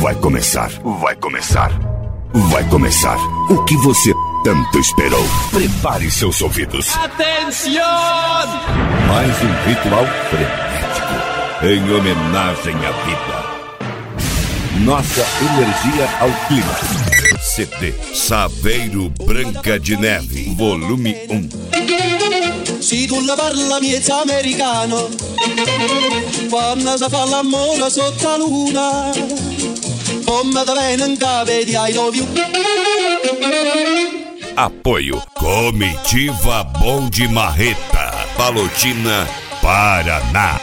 Vai começar, vai começar, vai começar. O que você tanto esperou? Prepare seus ouvidos. Atenção! Mais um ritual frenético em homenagem à vida. Nossa energia ao clima. CD Saveiro Branca de Neve, volume 1. Se tu la parla miezza americano, quando si fa l'amore sotto la luna, come te viene in cave di I love you. Apoio Comitiva Bom de Marreta, Palotina, Paraná.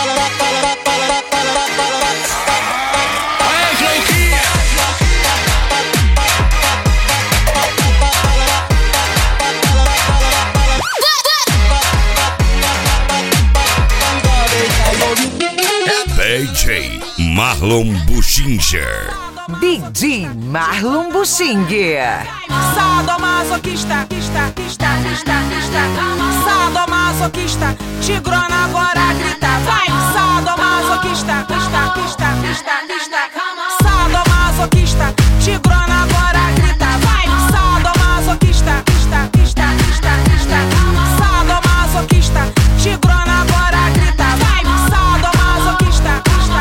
DJ Marlon Buchinger. DJ Marlon Buchinger. Sadomasoquista, sadomasoquista, tigrona agora grita, vai. Sadomasoquista, sadomasoquista, tigrona agora grita, vai. Sadomasoquista, sadomasoquista, tigrona agora grita, vai. Sadomasoquista,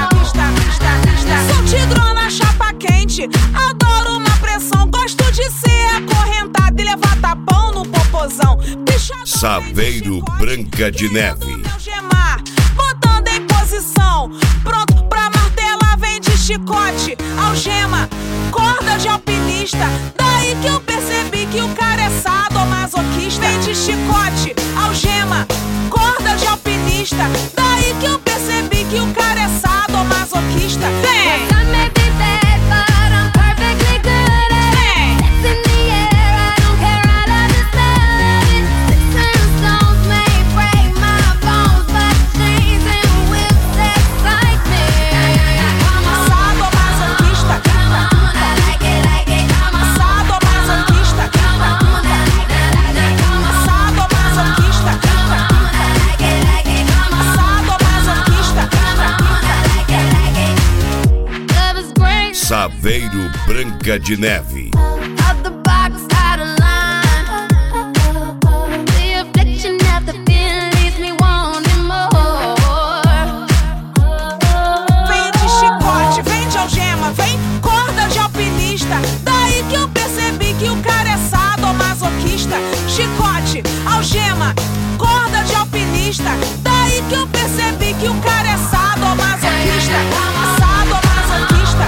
sou tigrona chapa quente, adoro uma pressão, gosto de ser acorrentada e levar tapão no popozão. Saveiro Branca de Neve. Botando em posição, pronto pra martelar, vem de chicote, algema, corda de alpinista. Daí que eu percebi que o cara é sadomasoquista. Vem de chicote, algema, corda de alpinista. Daí que eu percebi que o cara é sadomasoquista. Vem! Saveiro Branca de Neve. Vem de chicote, vem de algema, vem corda de alpinista. Daí que eu percebi que o cara é sadomasoquista. Chicote, algema, corda de alpinista. Daí que eu percebi que o cara é sadomasoquista. Sadomasoquista.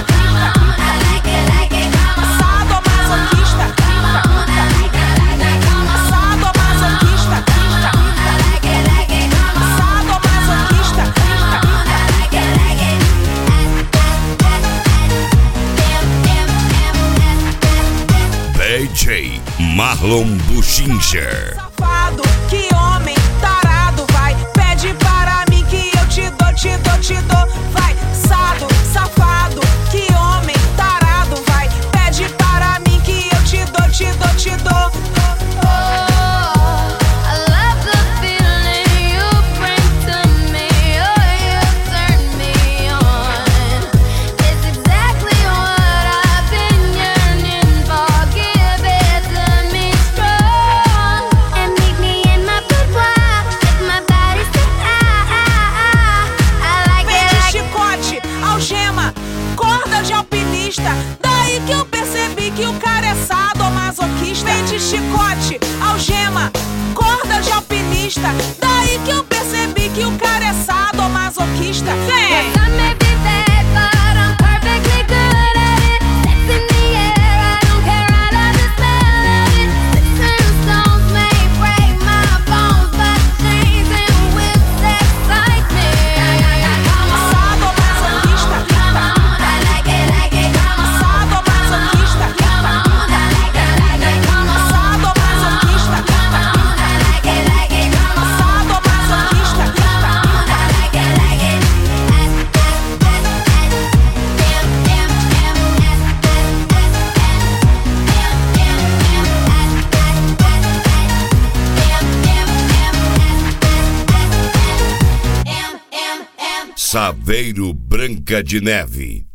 DJ Marlon Buchinger. Safado, que homem tarado, vai. Pede para mim que eu te dou, vai. Safado, que homem tarado, vai. Pede para mim que eu te dou. Daí que eu percebi que o cara é sadomasoquista. Vem de chicote, algema, corda de alpinista. Daí que eu percebi que o cara é sadomasoquista. Vem! Saveiro Branca de Neve.